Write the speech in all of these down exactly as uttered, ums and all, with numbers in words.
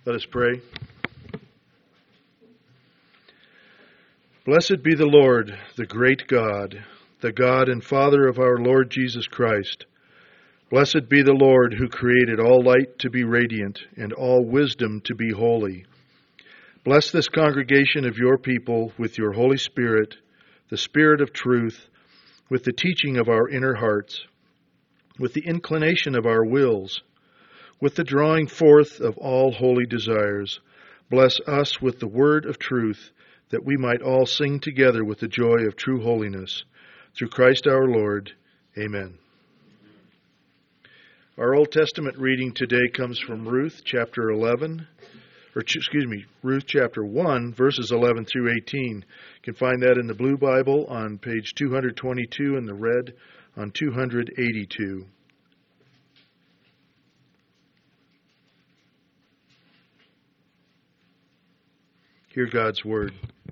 Let us pray. Blessed be the Lord, the great God, the God and Father of our Lord Jesus Christ. Blessed be the Lord who created all light to be radiant and all wisdom to be holy. Bless this congregation of your people with your Holy Spirit, the Spirit of truth, with the teaching of our inner hearts, with the inclination of our wills, with the drawing forth of all holy desires. Bless us with the word of truth, that we might all sing together with the joy of true holiness. Through Christ our Lord. Amen. Our Old Testament reading today comes from Ruth chapter eleven, or excuse me, Ruth chapter one, verses eleven through eighteen. You can find that in the Blue Bible on page two hundred twenty-two and the Red on two hundred eighty-two. Hear God's word.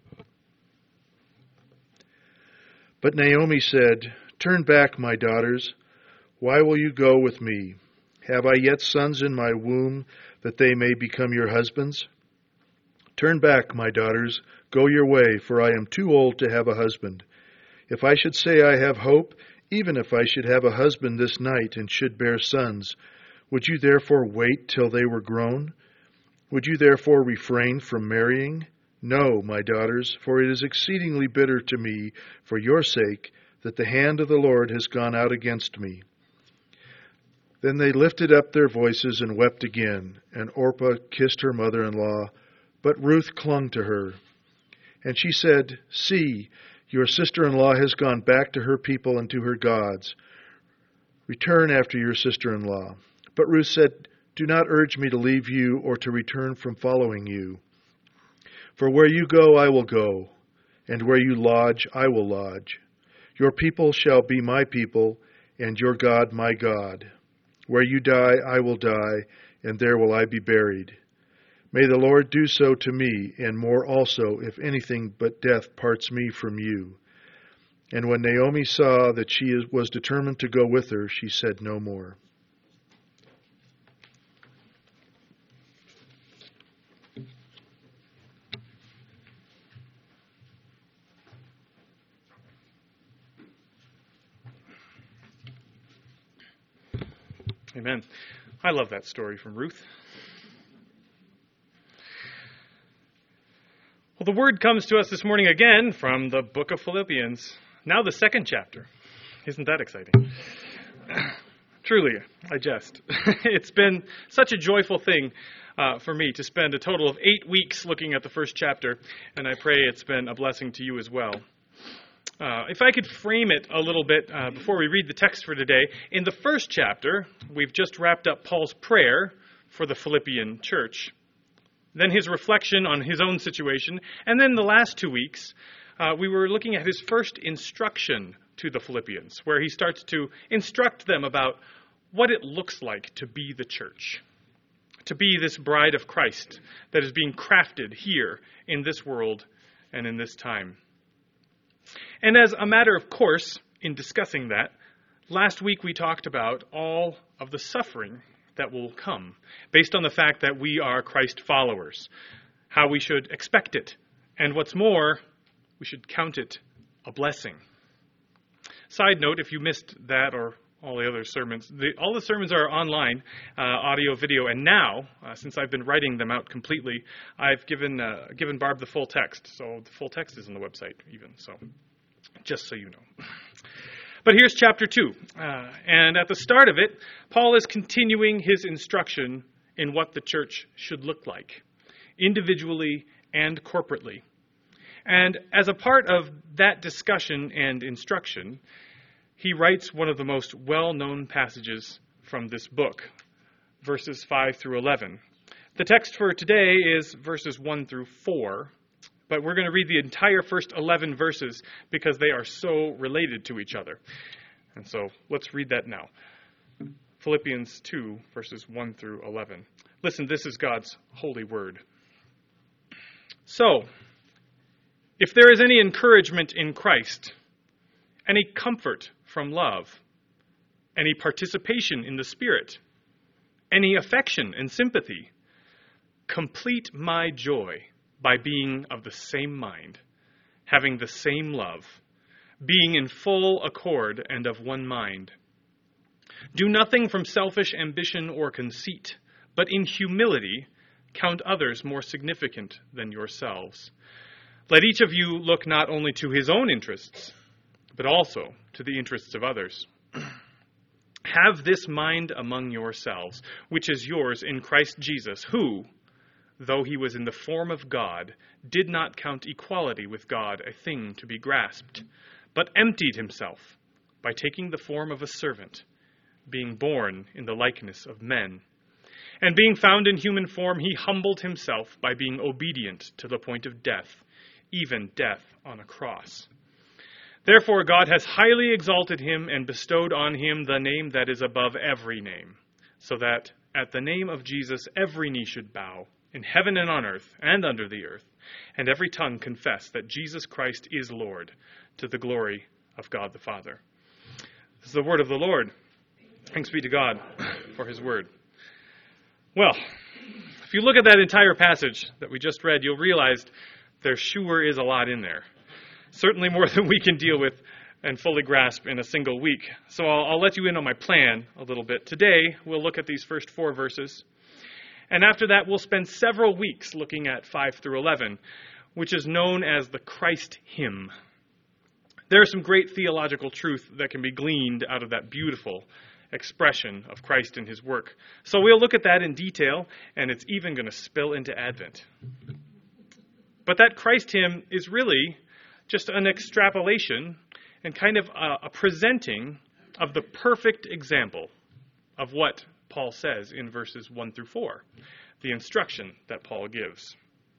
But Naomi said, "Turn back, my daughters. Why will you go with me? Have I yet sons in my womb, that they may become your husbands? Turn back, my daughters. Go your way, for I am too old to have a husband. If I should say I have hope, even if I should have a husband this night and should bear sons, would you therefore wait till they were grown? Would you therefore refrain from marrying? No, my daughters, for it is exceedingly bitter to me, for your sake, that the hand of the Lord has gone out against me." Then they lifted up their voices and wept again, and Orpah kissed her mother-in-law, but Ruth clung to her. And she said, "See, your sister-in-law has gone back to her people and to her gods. Return after your sister-in-law." But Ruth said, "Do not urge me to leave you or to return from following you. For where you go, I will go, and where you lodge, I will lodge. Your people shall be my people, and your God my God. Where you die, I will die, and there will I be buried. May the Lord do so to me, and more also, if anything but death parts me from you." And when Naomi saw that she was determined to go with her, she said no more. Amen. I love that story from Ruth. Well, the word comes to us this morning again from the book of Philippians. Now the second chapter. Isn't that exciting? Truly, I jest. It's been such a joyful thing uh, for me to spend a total of eight weeks looking at the first chapter, and I pray it's been a blessing to you as well. Uh, if I could frame it a little bit uh, before we read the text for today, in the first chapter, we've just wrapped up Paul's prayer for the Philippian church, then his reflection on his own situation, and then the last two weeks, uh, we were looking at his first instruction to the Philippians, where he starts to instruct them about what it looks like to be the church, to be this bride of Christ that is being crafted here in this world and in this time. And as a matter of course, in discussing that, last week we talked about all of the suffering that will come, based on the fact that we are Christ followers, how we should expect it, and what's more, we should count it a blessing. Side note, if you missed that or all the other sermons, the, all the sermons are online, uh, audio, video, and now, uh, since I've been writing them out completely, I've given uh, given Barb the full text. So the full text is on the website even, so just so you know. But here's chapter two, uh, and at the start of it, Paul is continuing his instruction in what the church should look like, individually and corporately. And as a part of that discussion and instruction, he writes one of the most well-known passages from this book, verses five through eleven. The text for today is verses one through four, but we're going to read the entire first eleven verses because they are so related to each other. And so let's read that now. Philippians two, verses one through eleven. Listen, this is God's holy word. So, if there is any encouragement in Christ, any comfort from love, any participation in the Spirit, any affection and sympathy, complete my joy by being of the same mind, having the same love, being in full accord and of one mind. Do nothing from selfish ambition or conceit, but in humility count others more significant than yourselves. Let each of you look not only to his own interests, but also to the interests of others. Have this mind among yourselves, which is yours in Christ Jesus, who, though he was in the form of God, did not count equality with God a thing to be grasped, but emptied himself by taking the form of a servant, being born in the likeness of men. And being found in human form, he humbled himself by being obedient to the point of death, even death on a cross. Therefore God has highly exalted him and bestowed on him the name that is above every name, so that at the name of Jesus every knee should bow, in heaven and on earth and under the earth, and every tongue confess that Jesus Christ is Lord, to the glory of God the Father. This is the word of the Lord. Thanks be to God for his word. Well, if you look at that entire passage that we just read, you'll realize there sure is a lot in there. Certainly more than we can deal with and fully grasp in a single week. So I'll, I'll let you in on my plan a little bit. Today, we'll look at these first four verses. And after that, we'll spend several weeks looking at five through eleven, which is known as the Christ hymn. There is some great theological truth that can be gleaned out of that beautiful expression of Christ and his work. So we'll look at that in detail, and it's even going to spill into Advent. But that Christ hymn is really just an extrapolation and kind of a, a presenting of the perfect example of what Paul says in verses one through four, the instruction that Paul gives.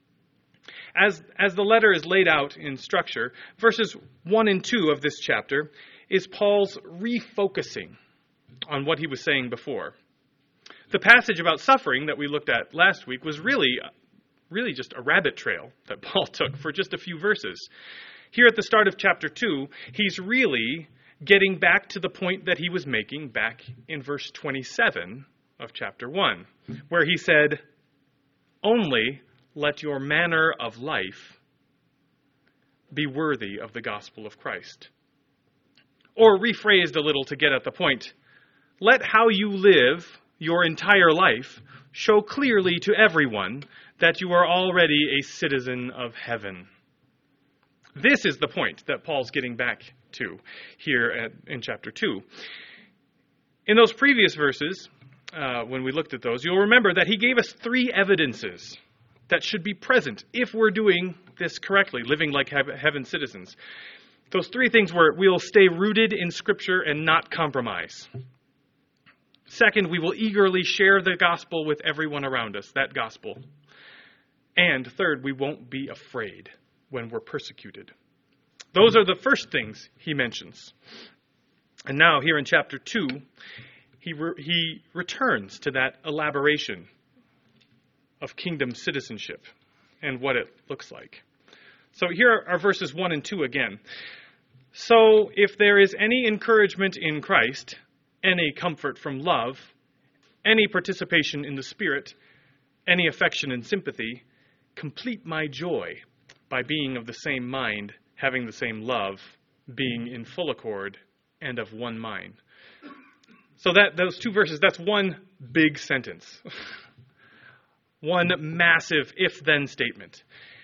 As, as the letter is laid out in structure, verses one and two of this chapter is Paul's refocusing on what he was saying before. The passage about suffering that we looked at last week was really, really just a rabbit trail that Paul took for just a few verses. Here at the start of chapter two, he's really getting back to the point that he was making back in verse twenty-seven of chapter one, where he said, "Only let your manner of life be worthy of the gospel of Christ." Or rephrased a little to get at the point, let how you live your entire life show clearly to everyone that you are already a citizen of heaven. This is the point that Paul's getting back to here at, in chapter two. In those previous verses, uh, when we looked at those, you'll remember that he gave us three evidences that should be present if we're doing this correctly, living like heaven citizens. Those three things were, we'll stay rooted in Scripture and not compromise. Second, we will eagerly share the gospel with everyone around us, that gospel. And third, we won't be afraid when we're persecuted. Those are the first things he mentions. And now, here in chapter two, he, re- he returns to that elaboration of kingdom citizenship and what it looks like. So here are verses one and two again. So if there is any encouragement in Christ, any comfort from love, any participation in the Spirit, any affection and sympathy, complete my joy by being of the same mind, having the same love, being in full accord, and of one mind. So that those two verses, that's one big sentence. One massive if-then statement.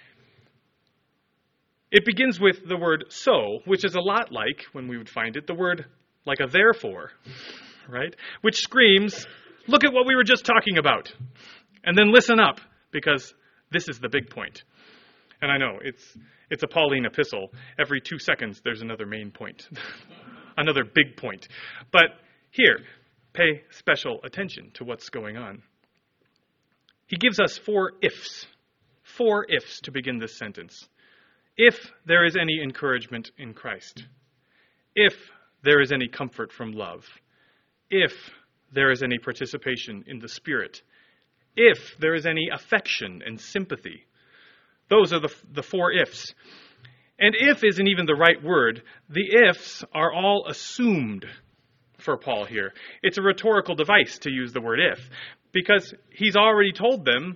It begins with the word so, which is a lot like, when we would find it, the word like a therefore, right? Which screams, look at what we were just talking about. And then listen up, because this is the big point. And I know, it's it's a Pauline epistle. Every two seconds, there's another main point. Another big point. But here, pay special attention to what's going on. He gives us four ifs. Four ifs to begin this sentence. If there is any encouragement in Christ. If there is any comfort from love. If there is any participation in the Spirit. If there is any affection and sympathy. Those are the, the four ifs. And if isn't even the right word. The ifs are all assumed for Paul here. It's a rhetorical device to use the word if, because he's already told them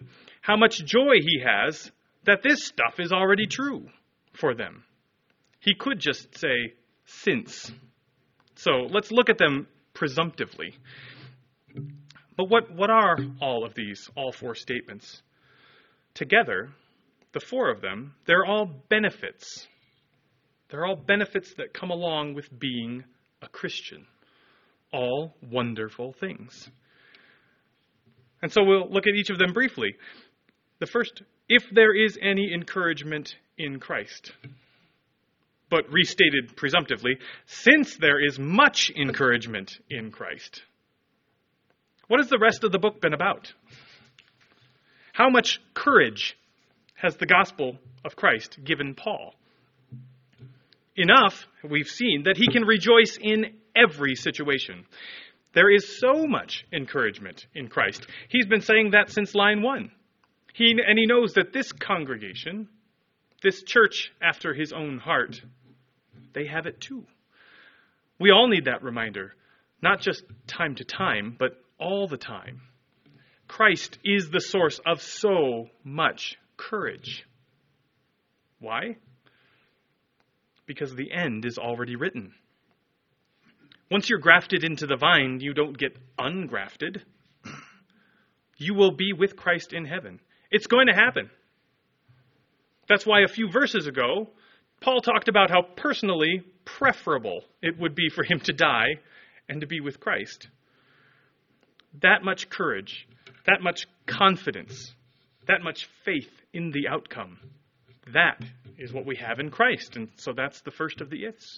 how much joy he has that this stuff is already true for them. He could just say, since. So let's look at them presumptively. But what, what are all of these, all four statements? Together, the four of them, they're all benefits. They're all benefits that come along with being a Christian. All wonderful things. And so we'll look at each of them briefly. The first, if there is any encouragement in Christ. But restated presumptively, since there is much encouragement in Christ. What has the rest of the book been about? How much courage has the gospel of Christ given Paul? Enough, we've seen, that he can rejoice in every situation. There is so much encouragement in Christ. He's been saying that since line one. He, and he knows that this congregation, this church after his own heart, they have it too. We all need that reminder, not just time to time, but all the time. Christ is the source of so much courage. Why? Because the end is already written. Once you're grafted into the vine, you don't get ungrafted. You will be with Christ in heaven. It's going to happen. That's why a few verses ago, Paul talked about how personally preferable it would be for him to die and to be with Christ. That much courage, that much confidence, that much faith in the outcome. That is what we have in Christ. And so that's the first of the ifs.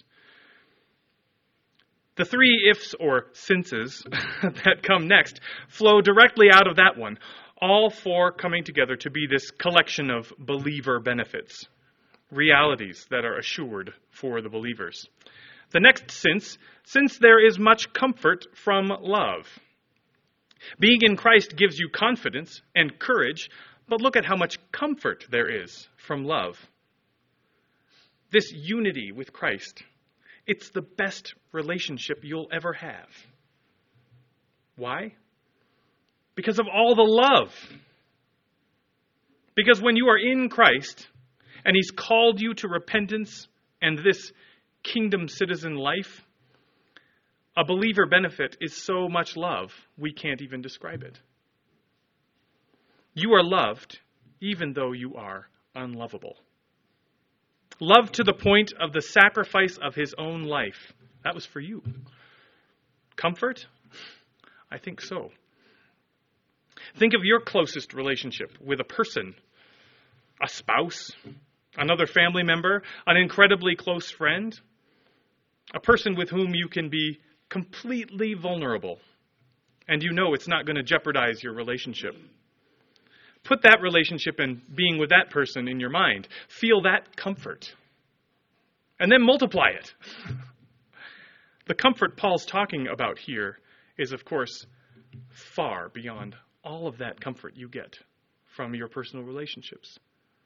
The three ifs or sinces that come next flow directly out of that one, all four coming together to be this collection of believer benefits, realities that are assured for the believers. The next since, since there is much comfort from love. Being in Christ gives you confidence and courage, but look at how much comfort there is from love. This unity with Christ, it's the best relationship you'll ever have. Why? Because of all the love. Because when you are in Christ, and He's called you to repentance and this kingdom citizen life, a believer benefit is so much love, we can't even describe it. You are loved even though you are unlovable. Loved to the point of the sacrifice of His own life. That was for you. Comfort? I think so. Think of your closest relationship with a person, a spouse, another family member, an incredibly close friend, a person with whom you can be completely vulnerable, and you know it's not going to jeopardize your relationship. Put that relationship and being with that person in your mind. Feel that comfort. And then multiply it. The comfort Paul's talking about here is, of course, far beyond all of that comfort you get from your personal relationships.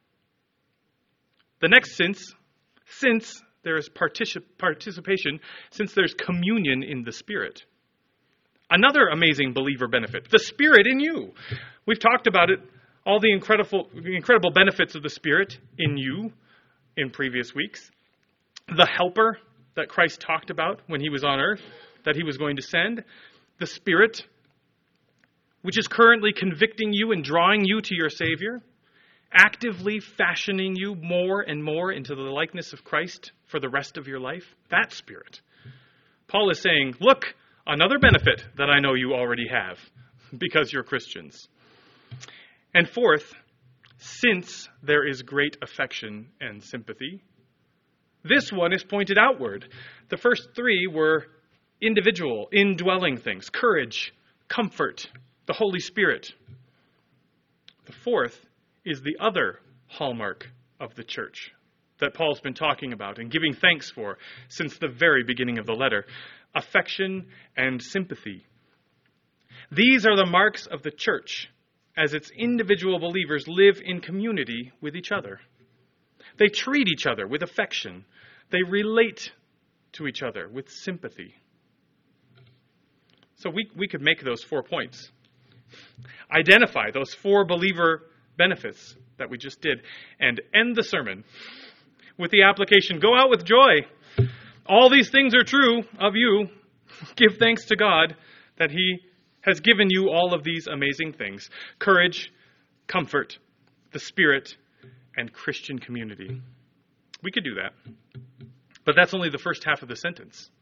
The next since, since there is particip- participation, since there's communion in the Spirit. Another amazing believer benefit, the Spirit in you. We've talked about it, all the incredible, incredible benefits of the Spirit in you in previous weeks. The helper that Christ talked about when He was on earth, that He was going to send. The Spirit, which is currently convicting you and drawing you to your Savior, actively fashioning you more and more into the likeness of Christ for the rest of your life. That Spirit. Paul is saying, look, another benefit that I know you already have because you're Christians. And fourth, since there is great affection and sympathy, this one is pointed outward. The first three were individual, indwelling things, courage, comfort, the Holy Spirit. The fourth is the other hallmark of the church that Paul's been talking about and giving thanks for since the very beginning of the letter, affection and sympathy. These are the marks of the church as its individual believers live in community with each other. They treat each other with affection. They relate to each other with sympathy. So we, we could make those four points. Identify those four believer benefits that we just did and end the sermon with the application, go out with joy. All these things are true of you. Give thanks to God that he has given you all of these amazing things. Courage, comfort, the Spirit, and Christian community. We could do that. But that's only the first half of the sentence.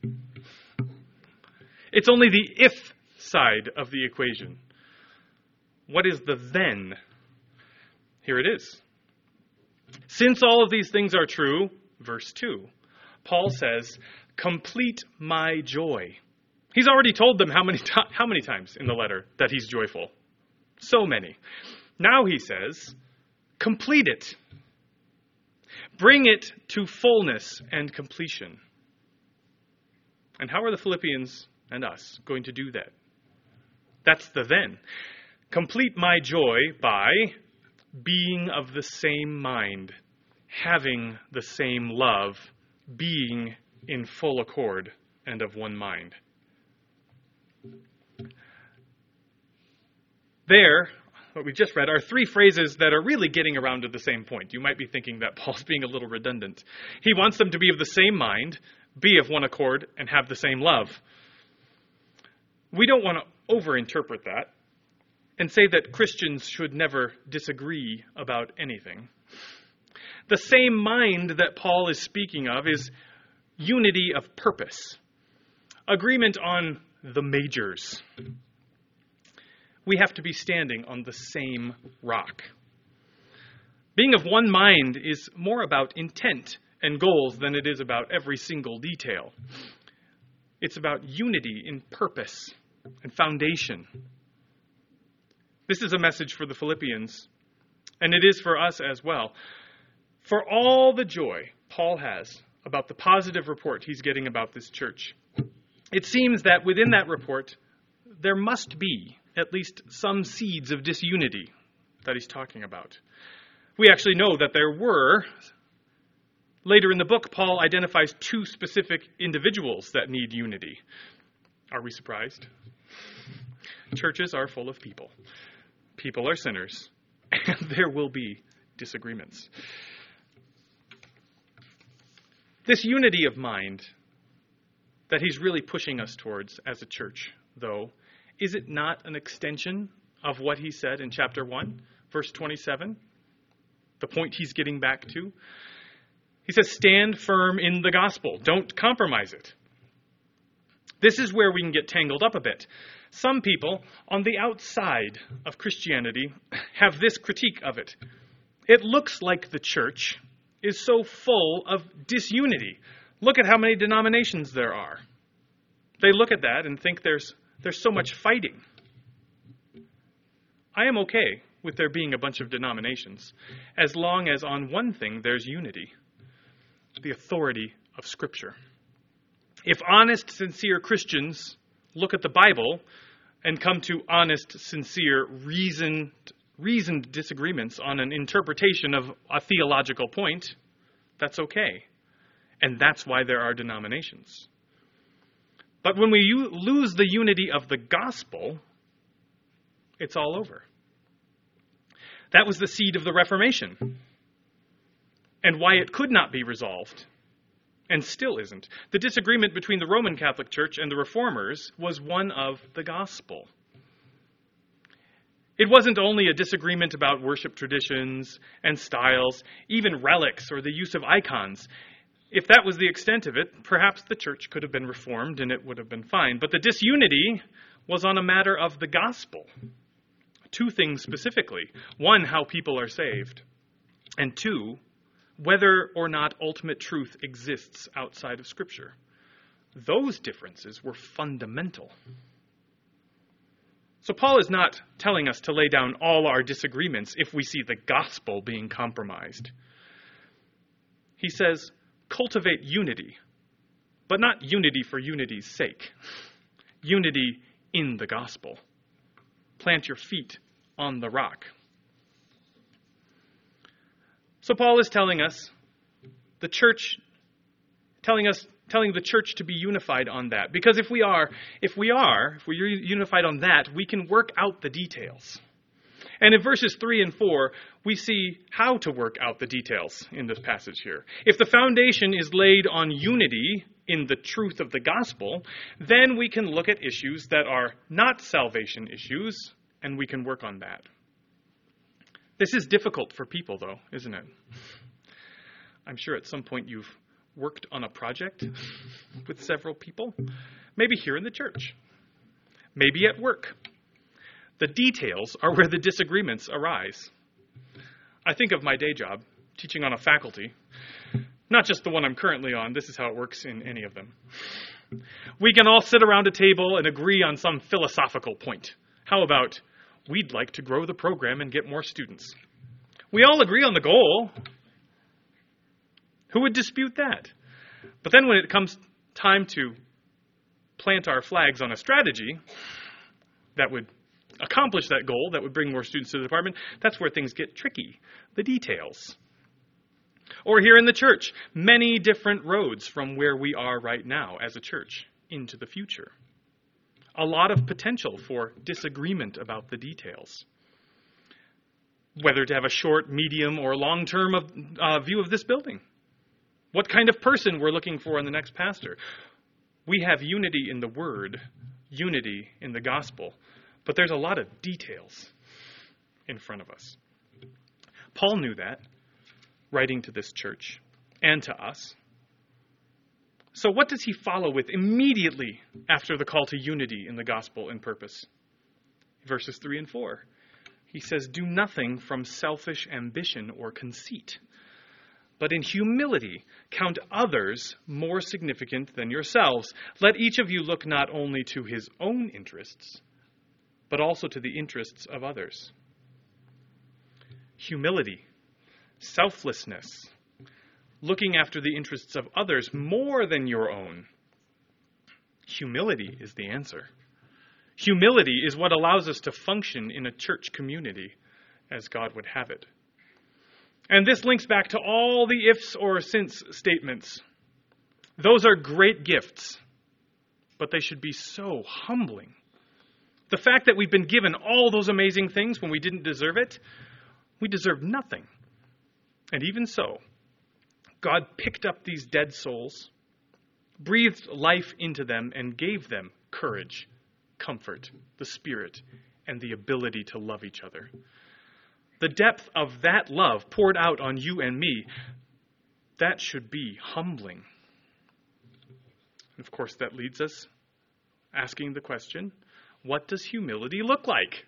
It's only the if side of the equation. What is the then? Here it is. Since all of these things are true, verse two, Paul says, complete my joy. He's already told them how many, to- how many times in the letter that he's joyful. So many. Now he says, complete it. Bring it to fullness and completion. And how are the Philippians and us going to do that? That's the then. Complete my joy by being of the same mind, having the same love, being in full accord and of one mind. There, what we just read, are three phrases that are really getting around to the same point. You might be thinking that Paul's being a little redundant. He wants them to be of the same mind, be of one accord, and have the same love. We don't want to overinterpret that and say that Christians should never disagree about anything. The same mind that Paul is speaking of is unity of purpose, agreement on the majors. We have to be standing on the same rock. Being of one mind is more about intent and goals than it is about every single detail. It's about unity in purpose and foundation. This is a message for the Philippians, and it is for us as well. For all the joy Paul has about the positive report he's getting about this church, it seems that within that report, there must be at least some seeds of disunity that he's talking about. We actually know that there were. Later in the book, Paul identifies two specific individuals that need unity. Are we surprised? Churches are full of people. People are sinners, and there will be disagreements. This unity of mind that he's really pushing us towards as a church, though, is it not an extension of what he said in chapter one, verse twenty-seven? The point he's getting back to? He says, stand firm in the gospel. Don't compromise it. This is where we can get tangled up a bit. Some people on the outside of Christianity have this critique of it. It looks like the church is so full of disunity. Look at how many denominations there are. They look at that and think there's there's so much fighting. I am okay with there being a bunch of denominations, as long as on one thing there's unity, the authority of Scripture. If honest, sincere Christians look at the Bible and come to honest, sincere, reasoned, reasoned disagreements on an interpretation of a theological point, that's okay. And that's why there are denominations. But when we u- lose the unity of the gospel, it's all over. That was the seed of the Reformation, and why it could not be resolved, and still isn't. The disagreement between the Roman Catholic Church and the Reformers was one of the gospel. It wasn't only a disagreement about worship traditions and styles, even relics or the use of icons. If that was the extent of it, perhaps the church could have been reformed and it would have been fine. But the disunity was on a matter of the gospel. Two things specifically. One, how people are saved. And two, whether or not ultimate truth exists outside of Scripture. Those differences were fundamental. So Paul is not telling us to lay down all our disagreements if we see the gospel being compromised. He says, cultivate unity, but not unity for unity's sake. Unity in the gospel. Plant your feet on the rock. So Paul is telling us, the church, telling us, telling the church to be unified on that. Because if we are, if we are, if we're unified on that, we can work out the details. And in verses three and four, we see how to work out the details in this passage here. If the foundation is laid on unity in the truth of the gospel, then we can look at issues that are not salvation issues, and we can work on that. This is difficult for people, though, isn't it? I'm sure at some point you've worked on a project with several people, maybe here in the church, maybe at work. The details are where the disagreements arise. I think of my day job, teaching on a faculty, not just the one I'm currently on. This is how it works in any of them. We can all sit around a table and agree on some philosophical point. How about, we'd like to grow the program and get more students? We all agree on the goal. Who would dispute that? But then when it comes time to plant our flags on a strategy that would accomplish that goal, that would bring more students to the department, that's where things get tricky, the details. Or here in the church, many different roads from where we are right now as a church into the future. A lot of potential for disagreement about the details. Whether to have a short, medium, or long-term of, uh, view of this building. What kind of person we're looking for in the next pastor. We have unity in the Word, unity in the gospel, but there's a lot of details in front of us. Paul knew that, writing to this church and to us. So what does he follow with immediately after the call to unity in the gospel and purpose? Verses three and four. He says, "Do nothing from selfish ambition or conceit, but in humility count others more significant than yourselves. Let each of you look not only to his own interests, but also to the interests of others." Humility, selflessness, looking after the interests of others more than your own. Humility is the answer. Humility is what allows us to function in a church community as God would have it. And this links back to all the ifs or since statements. Those are great gifts, but they should be so humbling. The fact that we've been given all those amazing things when we didn't deserve it, we deserve nothing. And even so, God picked up these dead souls, breathed life into them, and gave them courage, comfort, the Spirit, and the ability to love each other. The depth of that love poured out on you and me, that should be humbling. And of course, that leads us asking the question, what does humility look like?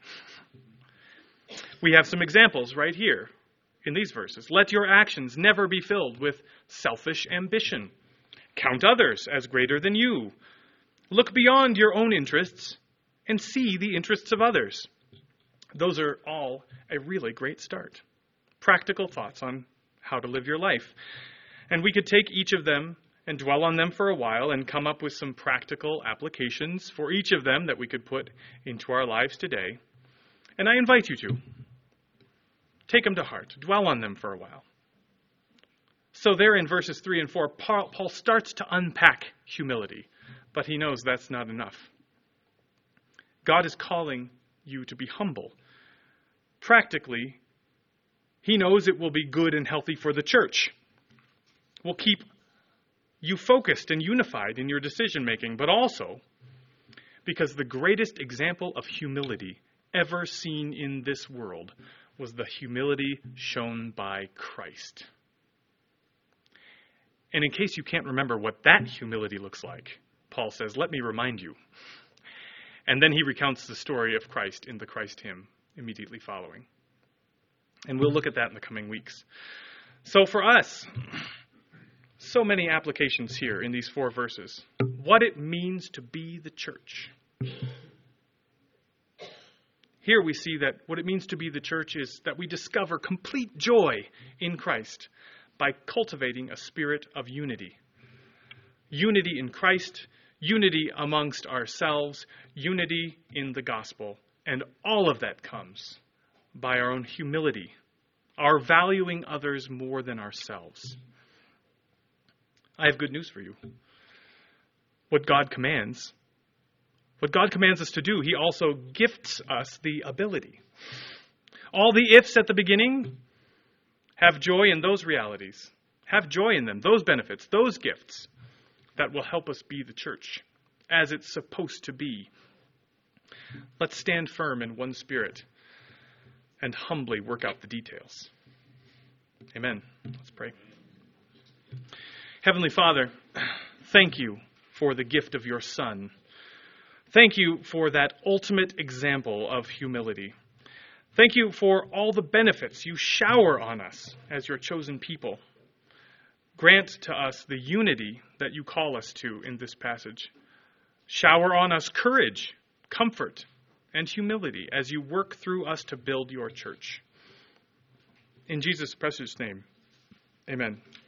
We have some examples right here in these verses. Let your actions never be filled with selfish ambition. Count others as greater than you. Look beyond your own interests and see the interests of others. Those are all a really great start. Practical thoughts on how to live your life. And we could take each of them and dwell on them for a while and come up with some practical applications for each of them that we could put into our lives today. And I invite you to. Take them to heart. Dwell on them for a while. So there in verses three and four, Paul, Paul starts to unpack humility, but he knows that's not enough. God is calling you to be humble. Practically, he knows it will be good and healthy for the church. Will keep you focused and unified in your decision making, but also because the greatest example of humility ever seen in this world was the humility shown by Christ. And in case you can't remember what that humility looks like, Paul says, let me remind you. And then he recounts the story of Christ in the Christ hymn immediately following. And we'll look at that in the coming weeks. So for us, so many applications here in these four verses. What it means to be the church. Here we see that what it means to be the church is that we discover complete joy in Christ by cultivating a spirit of unity. Unity in Christ, unity amongst ourselves, unity in the gospel. And all of that comes by our own humility, our valuing others more than ourselves. I have good news for you. What God commands, what God commands us to do, he also gifts us the ability. All the ifs at the beginning, have joy in those realities. Have joy in them, those benefits, those gifts that will help us be the church as it's supposed to be. Let's stand firm in one spirit and humbly work out the details. Amen. Let's pray. Heavenly Father, thank you for the gift of your Son. Thank you for that ultimate example of humility. Thank you for all the benefits you shower on us as your chosen people. Grant to us the unity that you call us to in this passage. Shower on us courage, comfort, and humility as you work through us to build your church. In Jesus' precious name, amen.